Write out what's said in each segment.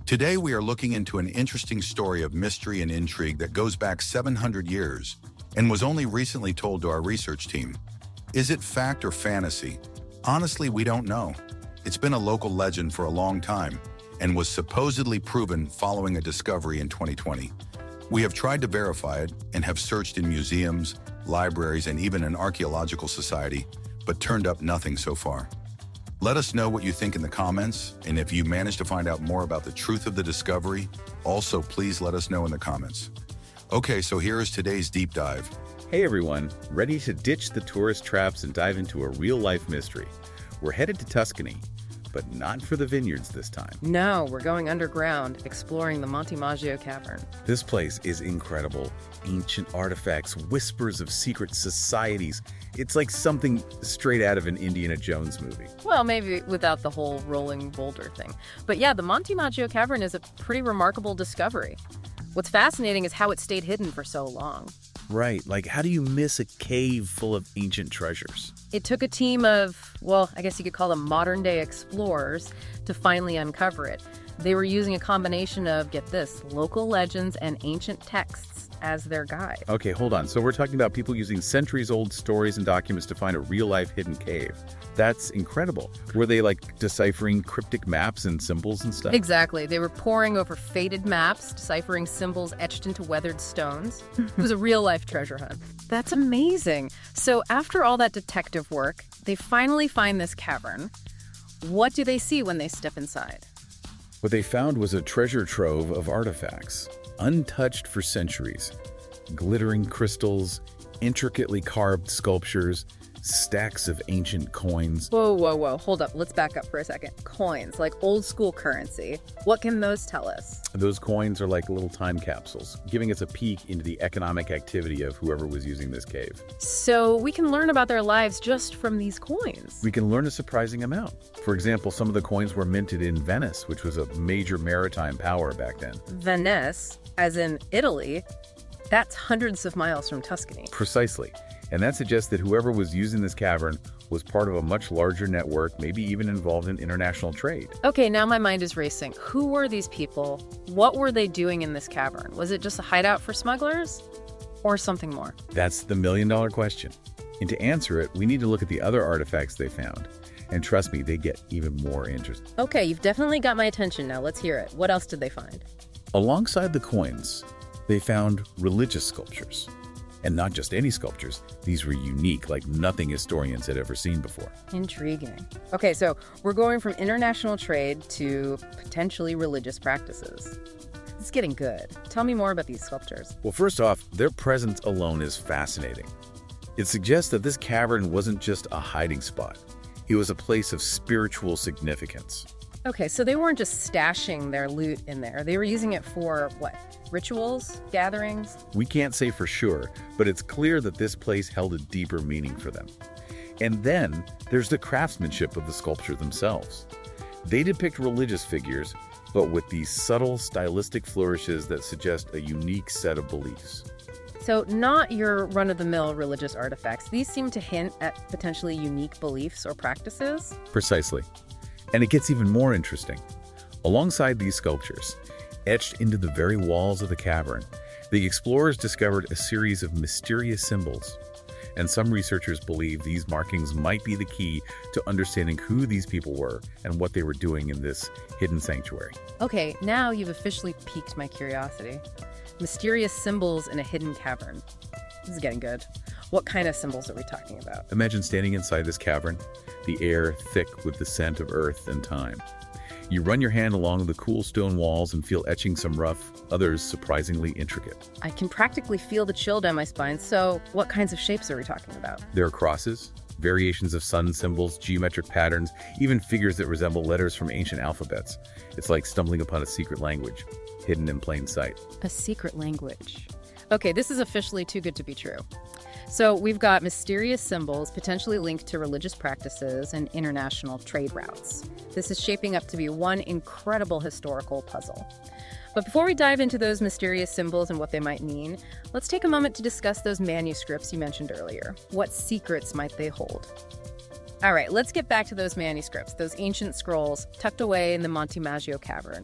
Today we are looking into an interesting story of mystery and intrigue that goes back 700 years and was only recently told to our research team. Is it fact or fantasy? Honestly, we don't know. It's been a local legend for a long time and was supposedly proven following a discovery in 2020. We have tried to verify it and have searched in museums, libraries, and even an archaeological society, but turned up nothing so far. Let us know what you think in the comments, and if you manage to find out more about the truth of the discovery, also please let us know in the comments. Okay, so here is today's deep dive. Hey everyone, ready to ditch the tourist traps and dive into a real-life mystery. We're headed to Tuscany, but not for the vineyards this time. No, we're going underground, exploring the Monte Maggio cavern. This place is incredible. Ancient artifacts, whispers of secret societies. It's like something straight out of an Indiana Jones movie. Well, maybe without the whole rolling boulder thing. But yeah, the Monte Maggio cavern is a pretty remarkable discovery. What's fascinating is how it stayed hidden for so long. Right, like how do you miss a cave full of ancient treasures? It took a team of, well, I guess you could call them modern-day explorers to finally uncover it. They were using a combination of, get this, local legends and ancient texts as their guide. Okay, hold on. So we're talking about people using centuries-old stories and documents to find a real-life hidden cave. That's incredible. Were they like deciphering cryptic maps and symbols and stuff? Exactly. They were poring over faded maps, deciphering symbols etched into weathered stones. It was a real-life treasure hunt. That's amazing. So after all that detective work, they finally find this cavern. What do they see when they step inside? What they found was a treasure trove of artifacts, untouched for centuries. Glittering crystals, intricately carved sculptures, stacks of ancient coins. Whoa, whoa, whoa. Hold up. Let's back up for a second. Coins, like old school currency. What can those tell us? Those coins are like little time capsules, giving us a peek into the economic activity of whoever was using this cave. So we can learn about their lives just from these coins. We can learn a surprising amount. For example, some of the coins were minted in Venice, which was a major maritime power back then. Venice, as in Italy, that's hundreds of miles from Tuscany. Precisely. And that suggests that whoever was using this cavern was part of a much larger network, maybe even involved in international trade. Okay, now my mind is racing. Who were these people? What were they doing in this cavern? Was it just a hideout for smugglers? Or something more? That's the million-dollar question. And to answer it, we need to look at the other artifacts they found. And trust me, they get even more interesting. Okay, you've definitely got my attention now. Let's hear it. What else did they find? Alongside the coins, they found religious sculptures. And not just any sculptures, these were unique, like nothing historians had ever seen before. Intriguing. Okay, so we're going from international trade to potentially religious practices. It's getting good. Tell me more about these sculptures. Well, first off, their presence alone is fascinating. It suggests that this cavern wasn't just a hiding spot. It was a place of spiritual significance. Okay, so they weren't just stashing their loot in there. They were using it for, what, rituals, gatherings? We can't say for sure, but it's clear that this place held a deeper meaning for them. And then there's the craftsmanship of the sculpture themselves. They depict religious figures, but with these subtle stylistic flourishes that suggest a unique set of beliefs. So not your run-of-the-mill religious artifacts. These seem to hint at potentially unique beliefs or practices. Precisely. And it gets even more interesting. Alongside these sculptures, etched into the very walls of the cavern, the explorers discovered a series of mysterious symbols. And some researchers believe these markings might be the key to understanding who these people were and what they were doing in this hidden sanctuary. Okay, now you've officially piqued my curiosity. Mysterious symbols in a hidden cavern. This is getting good. What kind of symbols are we talking about? Imagine standing inside this cavern, the air thick with the scent of earth and time. You run your hand along the cool stone walls and feel etchings some rough, others surprisingly intricate. I can practically feel the chill down my spine, so what kinds of shapes are we talking about? There are crosses, variations of sun symbols, geometric patterns, even figures that resemble letters from ancient alphabets. It's like stumbling upon a secret language, hidden in plain sight. A secret language. Okay, this is officially too good to be true. So we've got mysterious symbols potentially linked to religious practices and international trade routes. This is shaping up to be one incredible historical puzzle. But before we dive into those mysterious symbols and what they might mean, let's take a moment to discuss those manuscripts you mentioned earlier. What secrets might they hold? All right, let's get back to those manuscripts, those ancient scrolls tucked away in the Monte Maggio cavern.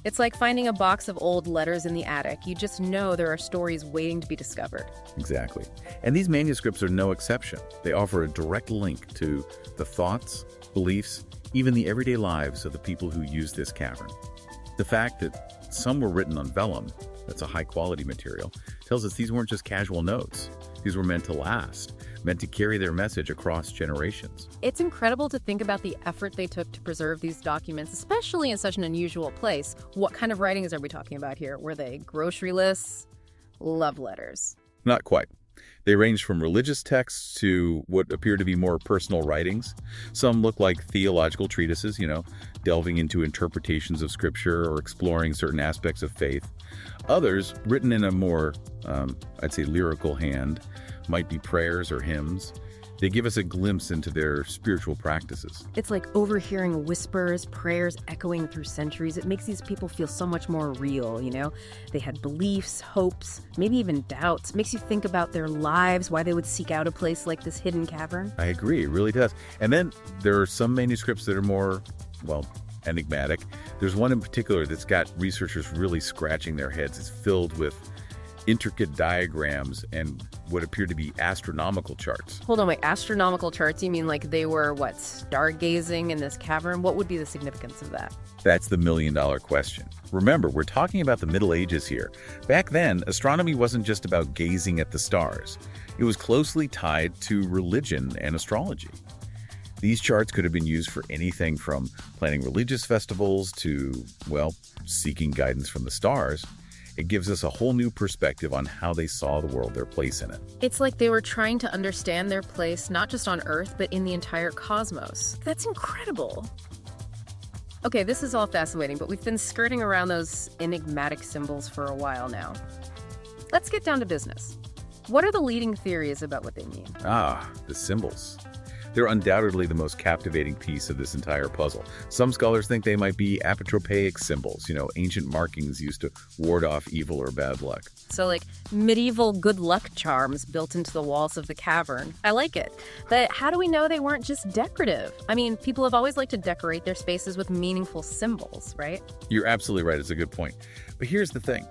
It's like finding a box of old letters in the attic. You just know there are stories waiting to be discovered. Exactly. And these manuscripts are no exception. They offer a direct link to the thoughts, beliefs, even the everyday lives of the people who used this cavern. The fact that some were written on vellum, that's a high-quality material, tells us these weren't just casual notes. These were meant to last, meant to carry their message across generations. It's incredible to think about the effort they took to preserve these documents, especially in such an unusual place. What kind of writings are we talking about here? Were they grocery lists? Love letters? Not quite. They range from religious texts to what appear to be more personal writings. Some look like theological treatises, delving into interpretations of scripture or exploring certain aspects of faith. Others, written in a more, I'd say, lyrical hand, might be prayers or hymns. They give us a glimpse into their spiritual practices. It's like overhearing whispers, prayers echoing through centuries. It makes these people feel so much more real, They had beliefs, hopes, maybe even doubts. Makes you think about their lives, why they would seek out a place like this hidden cavern. I agree, it really does. And then there are some manuscripts that are more, enigmatic. There's one in particular that's got researchers really scratching their heads. It's filled with intricate diagrams and what appear to be astronomical charts. Hold on, wait, astronomical charts? You mean like they were, stargazing in this cavern? What would be the significance of that? That's the million-dollar question. Remember, we're talking about the Middle Ages here. Back then, astronomy wasn't just about gazing at the stars. It was closely tied to religion and astrology. These charts could have been used for anything from planning religious festivals to, seeking guidance from the stars. It gives us a whole new perspective on how they saw the world, their place in it. It's like they were trying to understand their place, not just on Earth, but in the entire cosmos. That's incredible. Okay, this is all fascinating, but we've been skirting around those enigmatic symbols for a while now. Let's get down to business. What are the leading theories about what they mean? The symbols. They're undoubtedly the most captivating piece of this entire puzzle. Some scholars think they might be apotropaic symbols, ancient markings used to ward off evil or bad luck. So like medieval good luck charms built into the walls of the cavern. I like it. But how do we know they weren't just decorative? I mean, people have always liked to decorate their spaces with meaningful symbols, right? You're absolutely right. It's a good point. But here's the thing.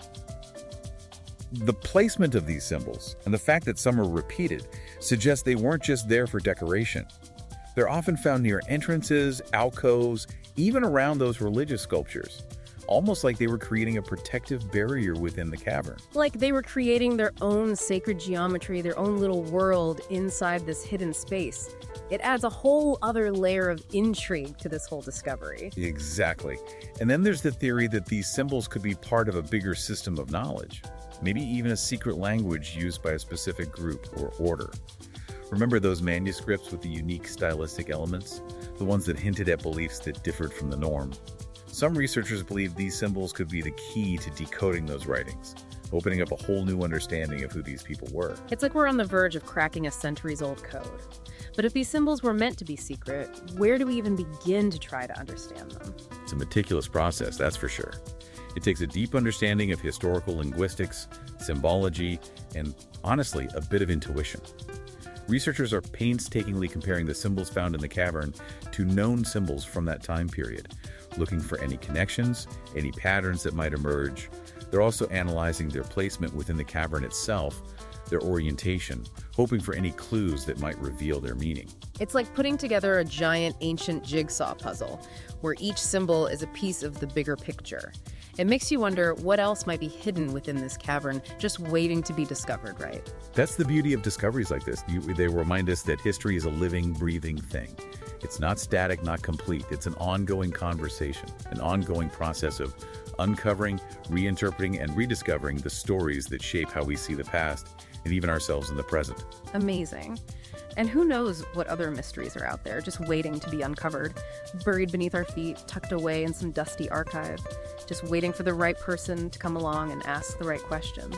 The placement of these symbols and the fact that some are repeated suggests they weren't just there for decoration. They're often found near entrances, alcoves, even around those religious sculptures, almost like they were creating a protective barrier within the cavern. Like they were creating their own sacred geometry, their own little world inside this hidden space. It adds a whole other layer of intrigue to this whole discovery. Exactly. And then there's the theory that these symbols could be part of a bigger system of knowledge. Maybe even a secret language used by a specific group or order. Remember those manuscripts with the unique stylistic elements? The ones that hinted at beliefs that differed from the norm? Some researchers believe these symbols could be the key to decoding those writings, opening up a whole new understanding of who these people were. It's like we're on the verge of cracking a centuries-old code. But if these symbols were meant to be secret, where do we even begin to try to understand them? It's a meticulous process, that's for sure. It takes a deep understanding of historical linguistics, symbology, and, honestly, a bit of intuition. Researchers are painstakingly comparing the symbols found in the cavern to known symbols from that time period, looking for any connections, any patterns that might emerge. They're also analyzing their placement within the cavern itself, their orientation, hoping for any clues that might reveal their meaning. It's like putting together a giant ancient jigsaw puzzle, where each symbol is a piece of the bigger picture. It makes you wonder what else might be hidden within this cavern, just waiting to be discovered, right? That's the beauty of discoveries like this. They remind us that history is a living, breathing thing. It's not static, not complete. It's an ongoing conversation, an ongoing process of uncovering, reinterpreting, and rediscovering the stories that shape how we see the past and even ourselves in the present. Amazing. And who knows what other mysteries are out there, just waiting to be uncovered, buried beneath our feet, tucked away in some dusty archive, just waiting for the right person to come along and ask the right questions.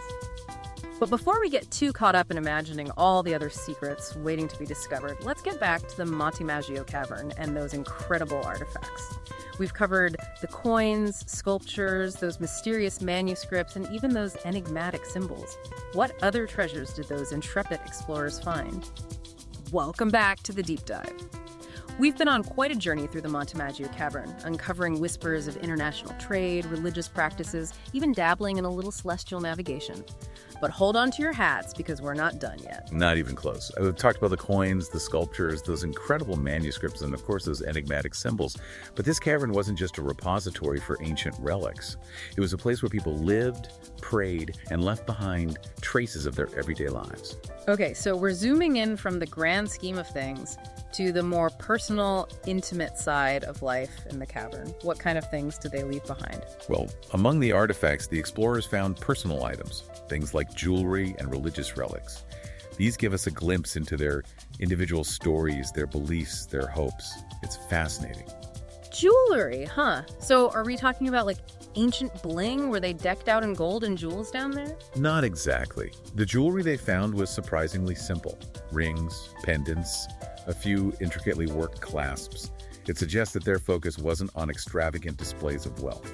But before we get too caught up in imagining all the other secrets waiting to be discovered, let's get back to the Monte Maggio cavern and those incredible artifacts. We've covered the coins, sculptures, those mysterious manuscripts, and even those enigmatic symbols. What other treasures did those intrepid explorers find? Welcome back to The Deep Dive. We've been on quite a journey through the Monte Maggio cavern, uncovering whispers of international trade, religious practices, even dabbling in a little celestial navigation. But hold on to your hats because we're not done yet. Not even close. We've talked about the coins, the sculptures, those incredible manuscripts, and of course those enigmatic symbols. But this cavern wasn't just a repository for ancient relics. It was a place where people lived, prayed, and left behind traces of their everyday lives. Okay, so we're zooming in from the grand scheme of things to the more personal, intimate side of life in the cavern. What kind of things did they leave behind? Well, among the artifacts, the explorers found personal items, things like jewelry and religious relics. These give us a glimpse into their individual stories, their beliefs, their hopes. It's fascinating. Jewelry, huh? So are we talking about like ancient bling? Were they decked out in gold and jewels down there? Not exactly. The jewelry they found was surprisingly simple. Rings, pendants, a few intricately worked clasps. It suggests that their focus wasn't on extravagant displays of wealth.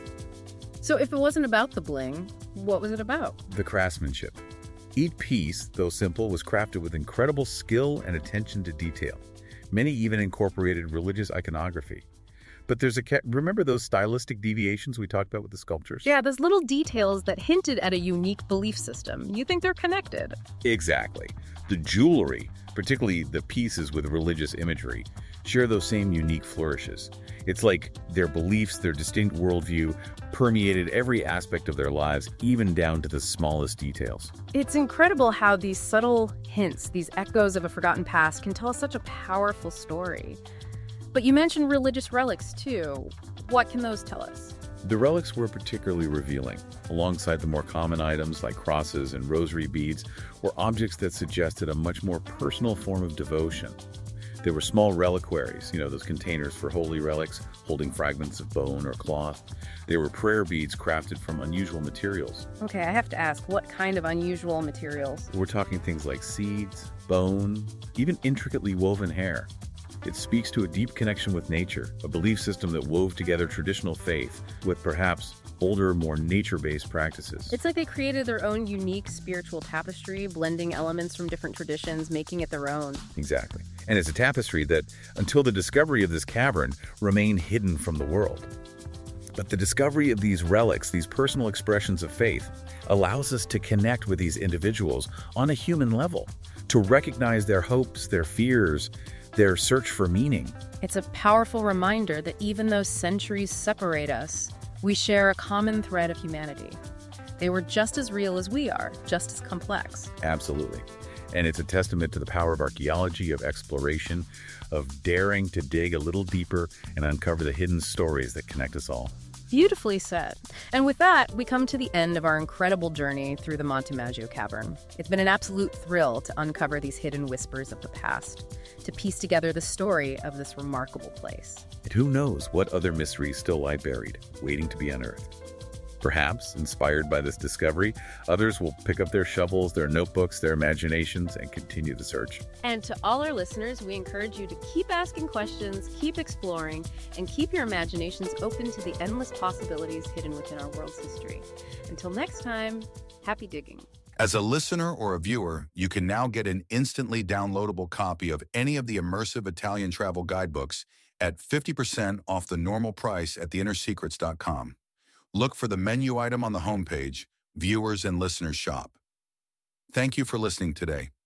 So if it wasn't about the bling, what was it about? The craftsmanship. Each piece, though simple, was crafted with incredible skill and attention to detail. Many even incorporated religious iconography. But remember those stylistic deviations we talked about with the sculptures? Yeah, those little details that hinted at a unique belief system. You think they're connected? Exactly. The jewelry, particularly the pieces with religious imagery, share those same unique flourishes. It's like their beliefs, their distinct worldview, permeated every aspect of their lives, even down to the smallest details. It's incredible how these subtle hints, these echoes of a forgotten past, can tell such a powerful story. But you mentioned religious relics, too. What can those tell us? The relics were particularly revealing. Alongside the more common items like crosses and rosary beads were objects that suggested a much more personal form of devotion. There were small reliquaries, those containers for holy relics holding fragments of bone or cloth. There were prayer beads crafted from unusual materials. Okay, I have to ask, what kind of unusual materials? We're talking things like seeds, bone, even intricately woven hair. It speaks to a deep connection with nature, a belief system that wove together traditional faith with perhaps older, more nature-based practices. It's like they created their own unique spiritual tapestry, blending elements from different traditions, making it their own. Exactly. And it's a tapestry that, until the discovery of this cavern, remained hidden from the world. But the discovery of these relics, these personal expressions of faith, allows us to connect with these individuals on a human level, to recognize their hopes, their fears, their search for meaning. It's a powerful reminder that even though centuries separate us, we share a common thread of humanity. They were just as real as we are, just as complex. Absolutely. And it's a testament to the power of archaeology, of exploration, of daring to dig a little deeper and uncover the hidden stories that connect us all. Beautifully said. And with that, we come to the end of our incredible journey through the Monte Maggio cavern. It's been an absolute thrill to uncover these hidden whispers of the past, to piece together the story of this remarkable place. And who knows what other mysteries still lie buried, waiting to be unearthed. Perhaps, inspired by this discovery, others will pick up their shovels, their notebooks, their imaginations, and continue the search. And to all our listeners, we encourage you to keep asking questions, keep exploring, and keep your imaginations open to the endless possibilities hidden within our world's history. Until next time, happy digging. As a listener or a viewer, you can now get an instantly downloadable copy of any of the immersive Italian travel guidebooks at 50% off the normal price at theinnersecrets.com. Look for the menu item on the homepage, Viewers and Listeners Shop. Thank you for listening today.